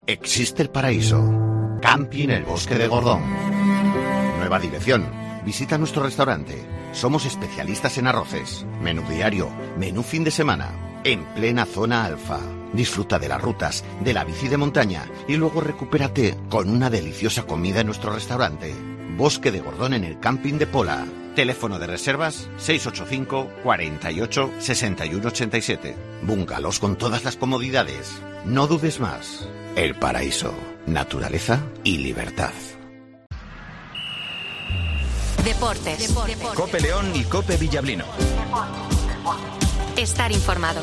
Existe el paraíso. Camping El Bosque de Gordón. Nueva dirección. Visita nuestro restaurante. Somos especialistas en arroces. Menú diario, menú fin de semana. En plena zona alfa. Disfruta de las rutas, de la bici de montaña y luego recupérate con una deliciosa comida en nuestro restaurante. Bosque de Gordón en el Camping de Pola. Teléfono de reservas 685 48 61 87. Bungalows con todas las comodidades. No dudes más. El paraíso, naturaleza y libertad. Deportes. Cope León y Cope Villablino. Estar informado.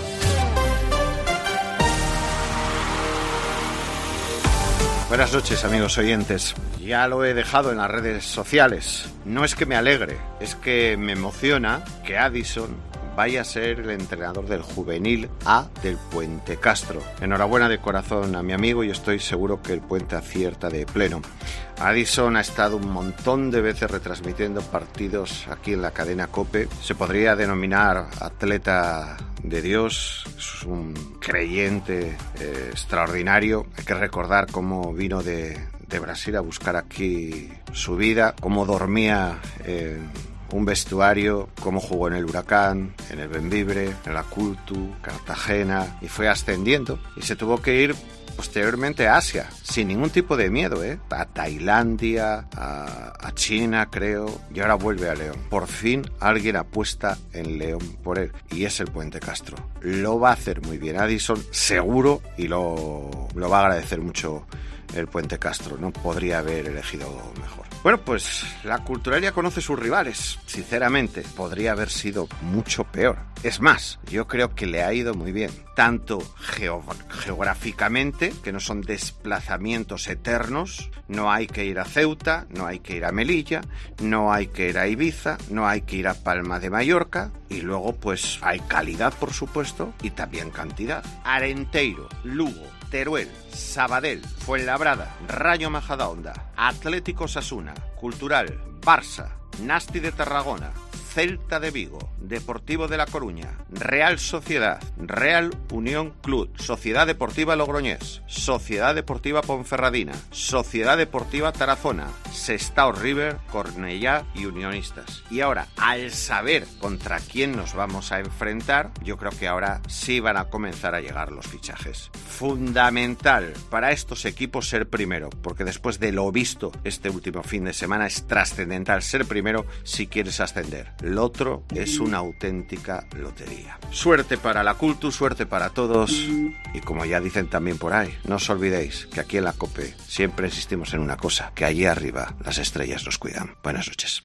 Buenas noches, amigos oyentes. Ya lo he dejado en las redes sociales. No es que me alegre, es que me emociona que Addison vaya a ser el entrenador del Juvenil A del Puente Castro. Enhorabuena de corazón a mi amigo y estoy seguro que el Puente acierta de pleno. Addison ha estado un montón de veces retransmitiendo partidos aquí en la cadena COPE. Se podría denominar atleta de Dios, es un creyente extraordinario. Hay que recordar cómo vino de Brasil a buscar aquí su vida, cómo dormía un vestuario, cómo jugó en el Huracán, en el Bembibre, en la Cultu, Cartagena, y fue ascendiendo y se tuvo que ir posteriormente a Asia, sin ningún tipo de miedo, a Tailandia, a China, creo, y ahora vuelve a León. Por fin alguien apuesta en León por él, y es el Puente Castro. Lo va a hacer muy bien Addison, seguro, y lo va a agradecer mucho el Puente Castro. No podría haber elegido mejor. Bueno, pues la Culturalia conoce sus rivales. Sinceramente, podría haber sido mucho peor. Es más, yo creo que le ha ido muy bien. Tanto geográficamente, que no son desplazamientos eternos. No hay que ir a Ceuta, no hay que ir a Melilla, no hay que ir a Ibiza, no hay que ir a Palma de Mallorca. Y luego, pues, hay calidad, por supuesto, y también cantidad. Arenteiro, Lugo, Teruel, Sabadell, Fuenlabrada, Rayo Majadahonda, Atlético Osasuna, Cultural, Barça, Nasti de Tarragona, Celta de Vigo, Deportivo de La Coruña, Real Sociedad, Real Unión Club, Sociedad Deportiva Logroñés, Sociedad Deportiva Ponferradina, Sociedad Deportiva Tarazona, Sestao River, Cornellá y Unionistas. Y ahora, al saber contra quién nos vamos a enfrentar, yo creo que ahora sí van a comenzar a llegar los fichajes. Fundamental para estos equipos ser primero, porque después de lo visto este último fin de semana es trascendental ser primero si quieres ascender. Lo otro es una auténtica lotería. Suerte para la Cultu, suerte para todos. Y como ya dicen también por ahí, no os olvidéis que aquí en la COPE siempre insistimos en una cosa, que allí arriba las estrellas nos cuidan. Buenas noches.